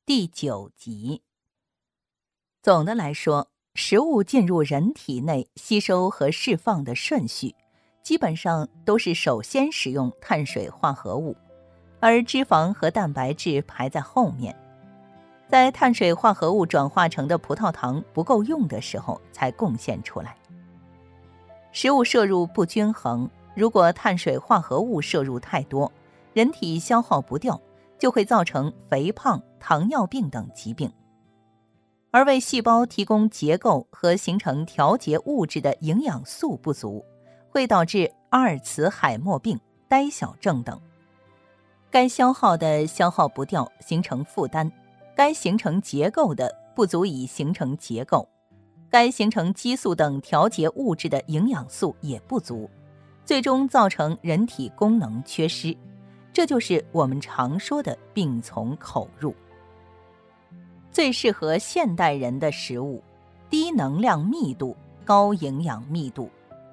第9集。总的来说，食物进入人体内吸收和释放的顺序，基本上都是首先使用碳水化合物，而脂肪和蛋白质排在后面。在碳水化合物转化成的葡萄糖不够用的时候才贡献出来。食物摄入不均衡，如果碳水化合物摄入太多，人体消耗不掉，就会造成肥胖、糖尿病等疾病。而为细胞提供结构和形成调节物质的营养素不足，会导致阿尔茨海默病、呆小症等。该消耗的消耗不掉，形成负担；该形成结构的不足以形成结构；该形成激素等调节物质的营养素也不足，最终造成人体功能缺失。这就是我们常说的病从口入。最适合现代人的食物，低能量密度、高营养密度。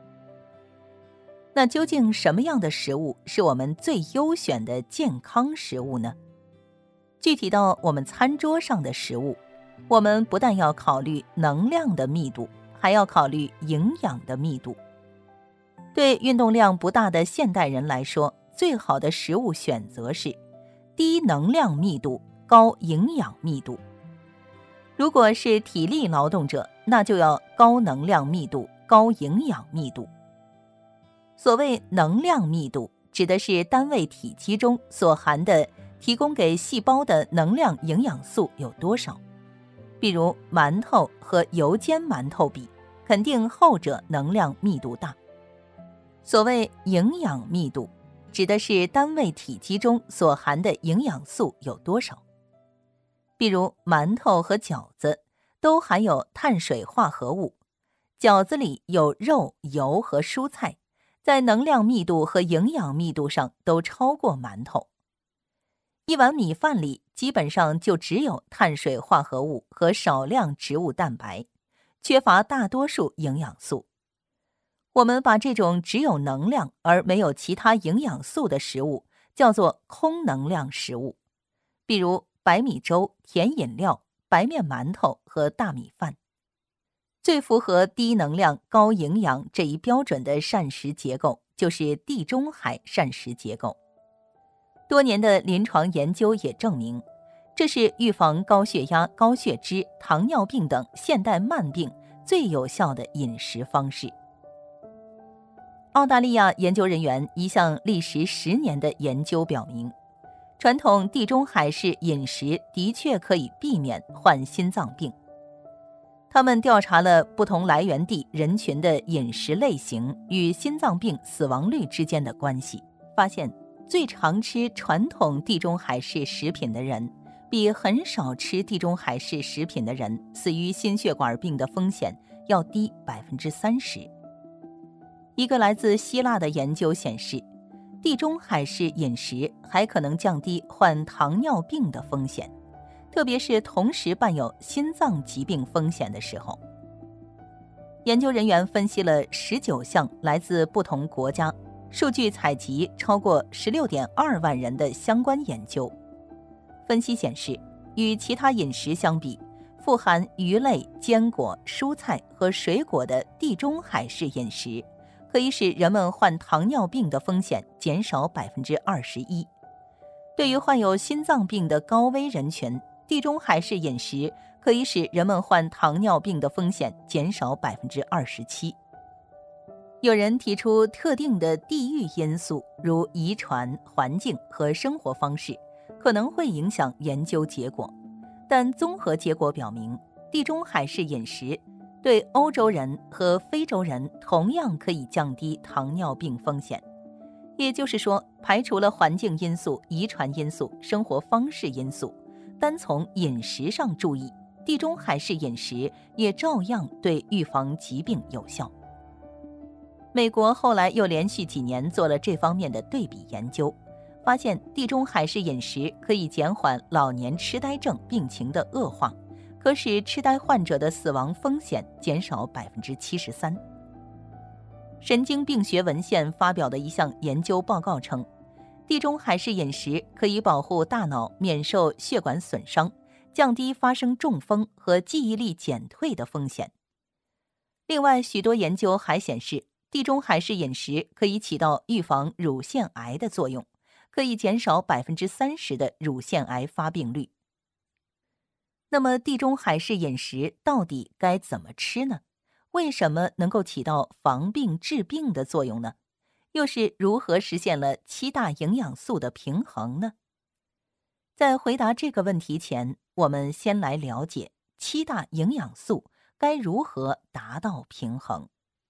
那究竟什么样的食物是我们最优选的健康食物呢？具体到我们餐桌上的食物，我们不但要考虑能量的密度，还要考虑营养的密度。对运动量不大的现代人来说，最好的食物选择是低能量密度、高营养密度。如果是体力劳动者，那就要高能量密度、高营养密度。所谓能量密度，指的是单位体积中所含的提供给细胞的能量营养素有多少。比如馒头和油煎馒头比，肯定后者能量密度大。所谓营养密度，指的是单位体积中所含的营养素有多少。比如馒头和饺子都含有碳水化合物，饺子里有肉、油和蔬菜，在能量密度和营养密度上都超过馒头。一碗米饭里基本上就只有碳水化合物和少量植物蛋白，缺乏大多数营养素。我们把这种只有能量而没有其他营养素的食物叫做空能量食物，比如白米粥、甜饮料、白面馒头和大米饭。最符合低能量高营养这一标准的膳食结构就是地中海膳食结构。多年的临床研究也证明，这是预防高血压、高血脂、糖尿病等现代慢病最有效的饮食方式。澳大利亚研究人员一项历时10年的研究表明，传统地中海式饮食的确可以避免患心脏病。他们调查了不同来源地人群的饮食类型与心脏病死亡率之间的关系，发现最常吃传统地中海式食品的人，比很少吃地中海式食品的人死于心血管病的风险要低30%。一个来自希腊的研究显示，地中海式饮食还可能降低患糖尿病的风险，特别是同时伴有心脏疾病风险的时候。研究人员分析了19项来自不同国家、数据采集超过16.2万人的相关研究。分析显示，与其他饮食相比，富含鱼类、坚果、蔬菜和水果的地中海式饮食可以使人们患糖尿病的风险减少21%。对于患有心脏病的高危人群，地中海式饮食可以使人们患糖尿病的风险减少27%。有人提出特定的地域因素，如遗传、环境和生活方式，可能会影响研究结果，但综合结果表明，地中海式饮食对欧洲人和非洲人同样可以降低糖尿病风险。也就是说，排除了环境因素、遗传因素、生活方式因素，单从饮食上注意，地中海式饮食也照样对预防疾病有效。美国后来又连续几年做了这方面的对比研究，发现地中海式饮食可以减缓老年痴呆症病情的恶化，可使痴呆患者的死亡风险减少73%。神经病学文献发表的一项研究报告称，地中海式饮食可以保护大脑免受血管损伤， 降低发生中风和记忆力减退的风险。另外，许多研究还显示，地中海式饮食可以起到预防乳腺癌的作用，可以减少30%的乳腺癌发病率。那么，地中海式饮食到底该怎么吃呢？为什么能够起到防病治病的作用呢？又是如何实现了7大营养素的平衡呢？在回答这个问题前，我们先来了解7大营养素该如何达到平衡。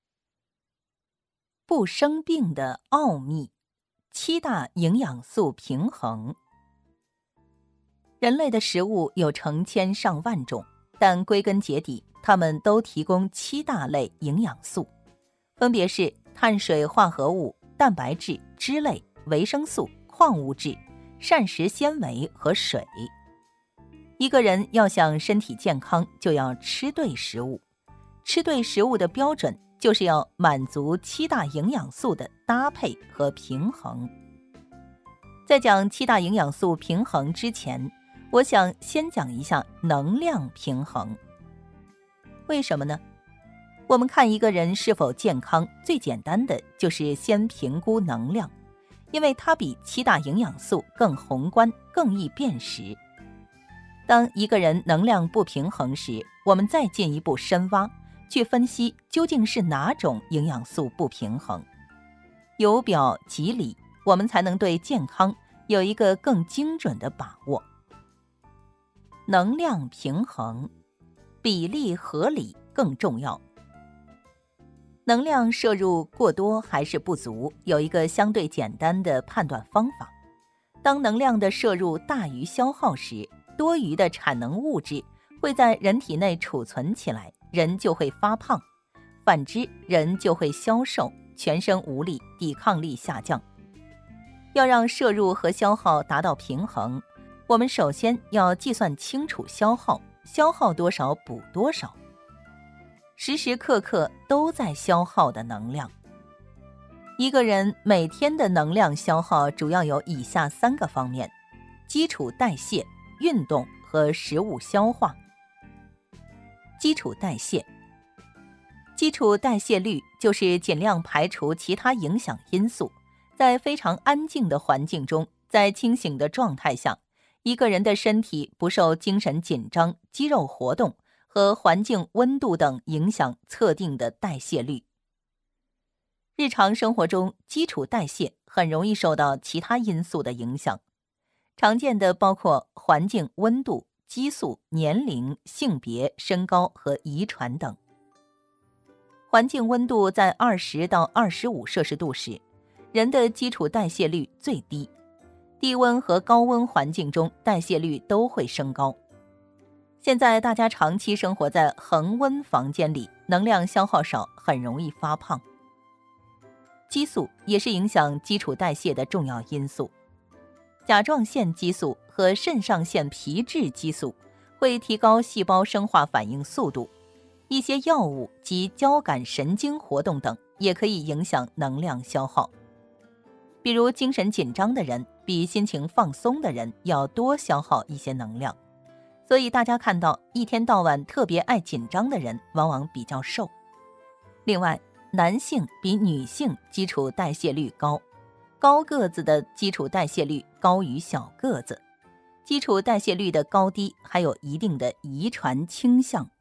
不生病的奥秘，7大营养素平衡。人类的食物有成千上万种，但归根结底，它们都提供7大类营养素，分别是碳水化合物、蛋白质、脂类、维生素、矿物质、膳食纤维和水。一个人要想身体健康，就要吃对食物。吃对食物的标准就是要满足7大营养素的搭配和平衡。在讲7大营养素平衡之前，我想先讲一下能量平衡。为什么呢？我们看一个人是否健康，最简单的就是先评估能量，因为它比7大营养素更宏观，更易辨识。当一个人能量不平衡时，我们再进一步深挖，去分析究竟是哪种营养素不平衡。由表及里，我们才能对健康有一个更精准的把握。能量平衡，比例合理更重要。能量摄入过多还是不足，有一个相对简单的判断方法。当能量的摄入大于消耗时，多余的产能物质会在人体内储存起来，人就会发胖；反之，人就会消瘦，全身无力，抵抗力下降。要让摄入和消耗达到平衡，我们首先要计算清楚消耗，消耗多少补多少。时时刻刻都在消耗的能量。一个人每天的能量消耗主要有以下3个方面：基础代谢、运动和食物消化。基础代谢，基础代谢率就是尽量排除其他影响因素，在非常安静的环境中，在清醒的状态下，一个人的身体不受精神紧张、肌肉活动和环境温度等影响测定的代谢率。日常生活中，基础代谢很容易受到其他因素的影响，常见的包括环境温度、激素、年龄、性别、身高和遗传等。环境温度在20到25摄氏度时，人的基础代谢率最低，低温和高温环境中代谢率都会升高。现在大家长期生活在恒温房间里，能量消耗少，很容易发胖。激素也是影响基础代谢的重要因素。甲状腺激素和肾上腺皮质激素会提高细胞生化反应速度，一些药物及交感神经活动等也可以影响能量消耗。比如精神紧张的人比心情放松的人要多消耗一些能量，所以大家看到一天到晚特别爱紧张的人往往比较瘦。另外，男性比女性基础代谢率高，高个子的基础代谢率高于小个子。基础代谢率的高低还有一定的遗传倾向。